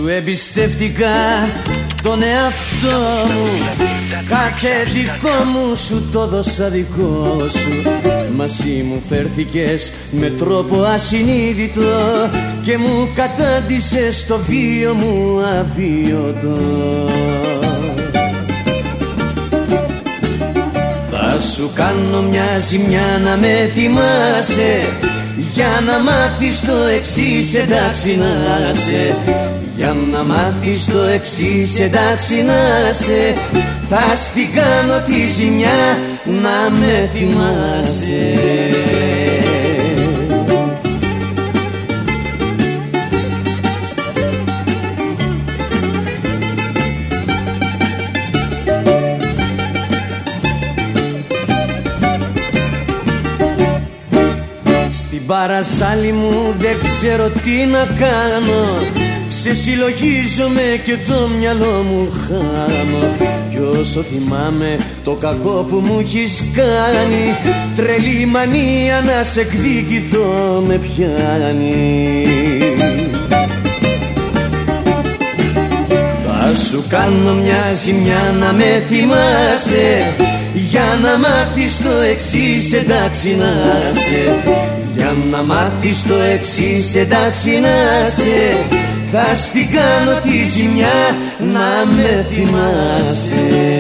Σου εμπιστεύτηκα τον εαυτό μου, κάθε δικό μου σου το δώσα δικό σου. Μαζί μου φέρθηκες με τρόπο ασυνείδητο και μου κατάντησες το βίο μου αβίωτο. Θα σου κάνω μια ζημιά να με θυμάσαι, για να μάθεις το εξής, εντάξει να σε. Για να μάθεις το εξής, εντάξει να σε. Θα στην κάνω τη ζημιά να με θυμάσαι. Στην παρασάλη μου δεν ξέρω τι να κάνω, σε συλλογίζομαι και το μυαλό μου χάνω. Κι όσο θυμάμαι το κακό που μου έχεις κάνει, τρελή μανία να σε εκδικηθώ με πιάνει. Θα σου κάνω μια ζημιά να με θυμάσαι, για να μάθεις το εξής, εντάξει να σε. Για να μάθεις το εξής, εντάξει να σε. Θα στην κάνω τη ζημιά να με θυμάσαι.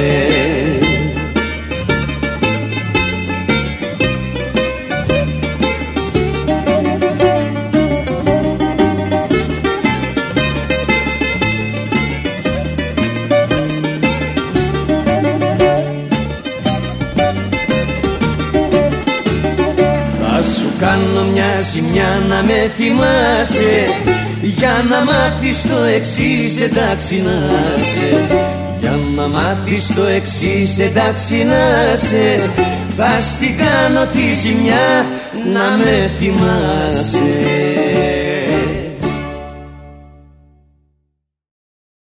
Θα σου κάνω μια ζημιά να με θυμάσαι, για να μάθεις το εξής, εντάξει να σε. Για να μάθεις το εξής, εντάξει να σε. Θα στην κάνω τη ζημιά να με θυμάσαι.